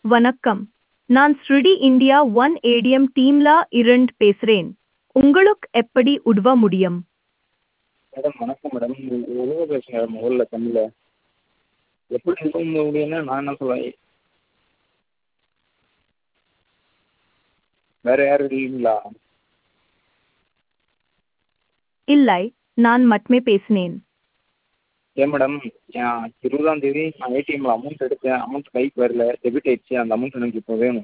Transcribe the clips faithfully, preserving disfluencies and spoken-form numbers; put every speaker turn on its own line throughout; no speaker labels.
வணக்கம். நான் ஸ்ருடி India one ATM டீம்ல இருந்து பேசுறேன். உங்களுக்கு எப்படி உதவ முடியும்?
மேடம் வணக்கம் மேடம். ஒழுங்காக பேசுங்க மேடம். முதல்ல தமிழில் எப்படி இருக்க முடியும்னா நான் என்ன சொல்லுவேன், வேறு யாரும் இல்லைங்களா?
இல்லை, நான் மட்டுமே பேசினேன்.
ஏன் மேடம், ஏன் இருபதாம் தேதி நான் ஏடிஎம்மில் அமௌண்ட் எடுத்தேன். அமௌண்ட் கைக்கு வரல, டெபிட் ஆயிடுச்சு. அந்த அமௌண்ட் எனக்கு இப்போ வேணும்.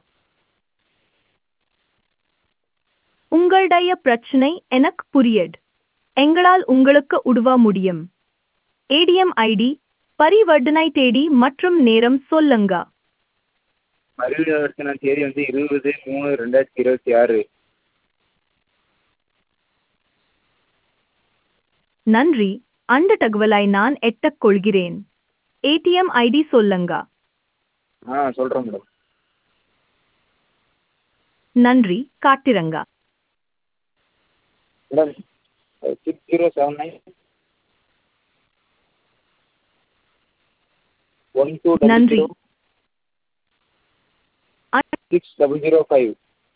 உங்களுடைய பிரச்சனை எனக்கு புரியுது. எங்களால் உங்களுக்கு உதவ முடியும். ஏடிஎம் ஐடி, பரிவர்த்தனை தேதி மற்றும் நேரம் சொல்லுங்க.
பரிவர்த்தனை தேதி வந்து இருபது மூணு ரெண்டாயிரத்தி இருபத்தி ஆறு.
நன்றி, அந்த தகவலை நான் எடுத்துக்கொள்கிறேன். ஏடிஎம் ஐடி சொல்லுங்க.
ஆ சொல்கிறேன் மேடம்.
நன்றி, காட்டிருங்க.
Madam six zero seven nine one two double
நன்றி.
Zero six double zero five.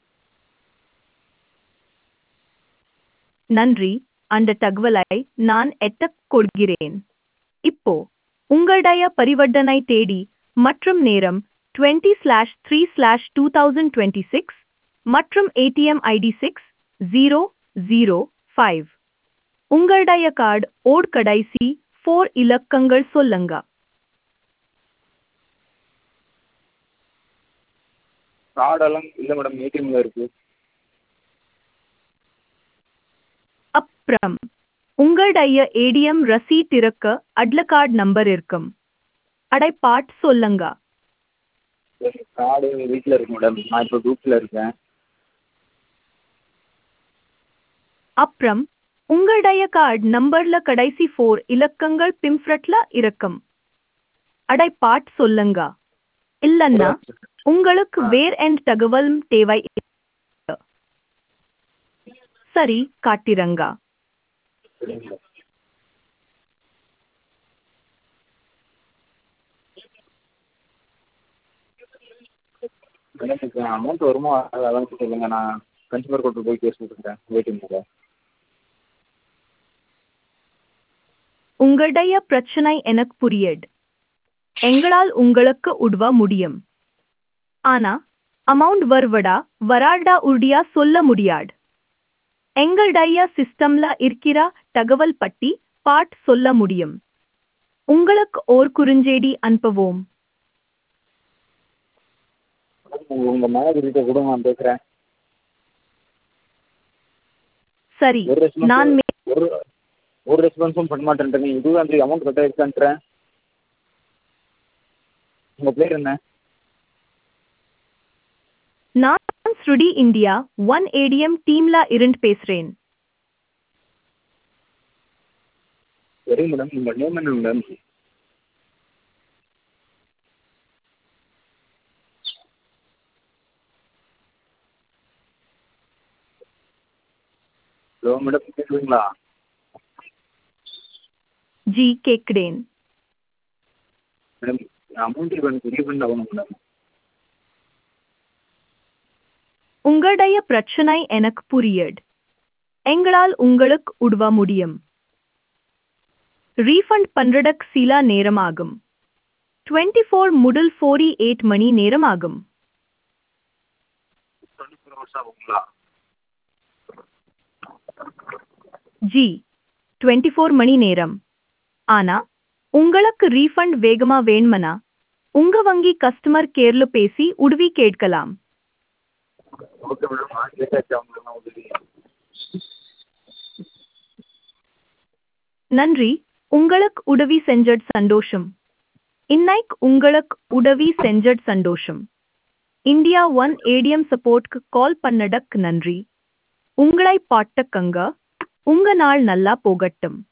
நன்றி, அந்த தகவலை நான் எடுத்துக்கொள்கிறேன். இப்போ உங்களுடைய பரிவர்த்தனை தேதி மற்றும் நேரம் twenty slash three slash two thousand twenty six மற்றும் ATM ID six zero zero five. உங்களுடைய கார்டு ஓட் கடைசி ஃபோர் இலக்கங்கள் சொல்லுங்க.
கார்டெல்லாம் இல்லை மேடம், ஏடிஎம்மில் இருக்குது.
அப்புறம் உங்களுடைய ஏடிஎம் ரசீட் இருக்க அட்ல கார்டு நம்பர் இருக்கும். அடை பாட் சொல்லுங்க.
கார்டு வீட்டில் இருக்கு மேடம். நான் இப்போ குரூப்பில் இருக்கேன்.
அப்புறம் உங்களுடைய கார்டு நம்பர்ல கடைசி ஃபோர் இலக்கங்கள் பிம்ஃப்ரட்ல இருக்கும். அடை பாட் சொல்லுங்க. இல்லன்னா உங்களுக்கு வேற எந்த தகவலும் தேவை? சரி, காட்டிருங்க.
சரிங்களா? மேடம் இப்போ அமௌண்ட் வருமா அதான் சொல்லுங்க. நான் கன்சூமர் கோர்ட்டில் போய் கேஸ் கொடுத்துருக்கேன் ஏடிஎம்மில்.
உங்களுடைய பிரச்சனை எனக்கு புரியுது. எங்களால் உங்களுக்கு உதவ முடியும். ஆனா அமௌண்ட் வருவதா வராதா உறுதியா சொல்ல முடியாது. எங்களுடைய சிஸ்டம்ல இருக்கிற தகவல் பற்றி பாட் சொல்ல முடியும். உங்களுக்கு ஓர் குறுஞ்செய்தி அனுப்புவோம்.
உங்கள் மேனேஜர்கிட்ட கூட நான் பேசுகிறேன்.
சரி,
ஒரு
நான்
ரெஸ்பான்ஸ் ஒரு ஒரு ரெஸ்பான்ஸும் பண்ண மாட்டேன்றீங்க. இருபதாம் தேதி அமௌண்ட் கட் ஆகிடுச்சான்றேன். உங்கள் பேர் என்ன?
நான் ஸ்ருடி இந்தியா ஒன் ஏடிஎம் டீம்ல இருந்து பேசுறேன்.
சரி மேடம், உங்கள் நேம் என்ன மேடம்? ஹலோ மேடம், கேட்குதுங்களா?
ஜி, கேட்கிறேன்.
மேடம் அமௌண்ட் இப்போ எனக்கு ரீஃபண்ட் ஆகணும் மேடம்.
உங்களுடைய பிரச்சனை எனக்கு புரியுது. எங்களால் உங்களுக்கு உதவ முடியும். ரீஃபண்ட் பண்றதுக்கு சில நேரமாகும். டுவெண்ட்டி ஃபோர் முதல் ஃபோர்ட்டி எயிட் மணி நேரம் ஆகும்.
டுவெண்ட்டி ஃபோர் ஹவர்ஸ் ஆகுங்களா?
ஜி, டுவெண்ட்டி ஃபோர் மணி நேரம். ஆனா உங்களுக்கு ரீஃபண்ட் வேகமா வேணுமனா உங்க வங்கி கஸ்டமர் கேர்ல பேசி உதவி கேட்கலாம்.
ஓகே மேடம், நான் கேட்டாச்சு அவங்களுக்கு நான் உதவி.
நன்றி, உங்களுக்கு உதவி செஞ்சது சந்தோஷம். இன்னைக்கு உங்களுக்கு உதவி செஞ்சது சந்தோஷம். இந்தியா ஒன் ஏடிஎம் சப்போர்ட்க்கு கால் பண்ணடக்கு நன்றி. உங்களை பாட்டக்கங்க. உங்க நாள் நல்லா போகட்டும்.